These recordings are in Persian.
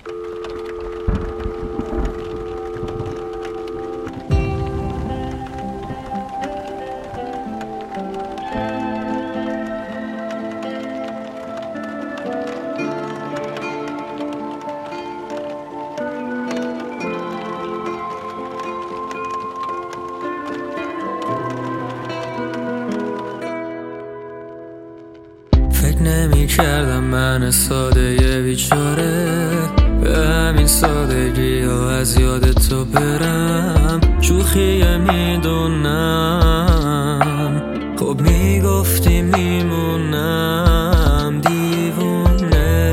فکر نمی کردم من ساده یه بیچاره به همین سادگی ها از یاد تو برم. شوخیه میدونم، خب میگفتی میمونم دیوونه.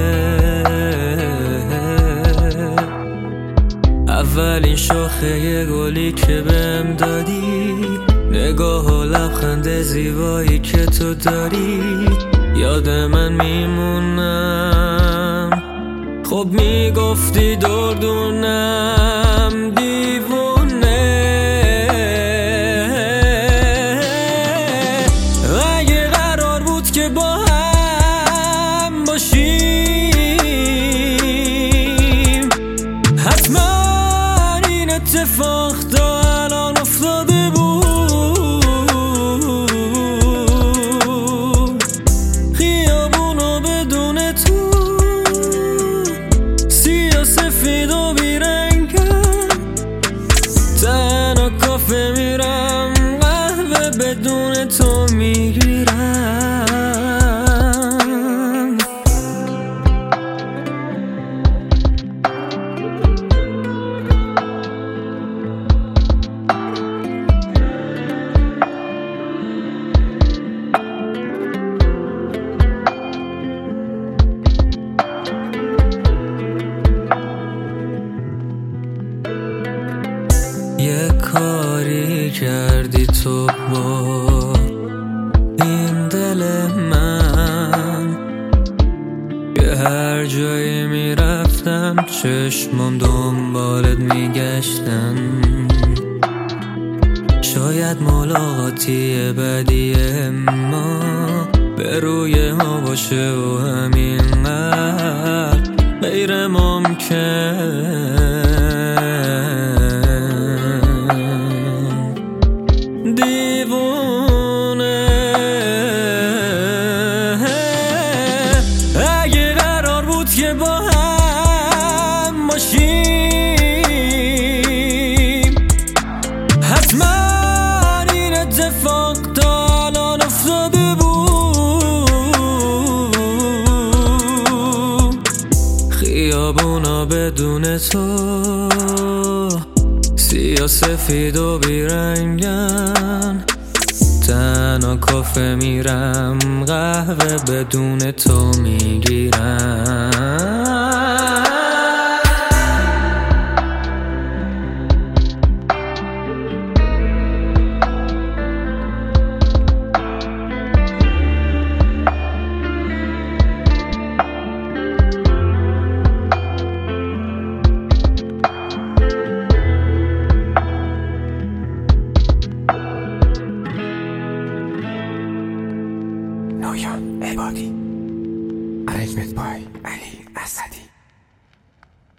اولین شاخه یه گلی که بهم دادی، نگاه و لبخند زیبایی که تو داری، یاد من میمونم. خب میگفتی دردونم دیوونه. اگه قرار بود که با هم باشیم، حتما این اتفاق تا الان افتاده بود. تنها کافه میرم، قهوه بدون تو میگیرم. یه کاری کردی تو با این دل من، که هر جایی میرفتم چشمم دنبالت میگشتن. شاید ملاقاتی بعدی ما به روی ما باشه و همینقدر غیر ممکن. دیوونه. اگه قرار بود که با هم باشیم، حتما این اتفاق تا الان افتاده بود. خیابونا بدون تو سیاه سفید و بیرنگن، تنها کافه میرم، قهوه بدون تو میگیرم. نویان عبادی، arrangement by Ali.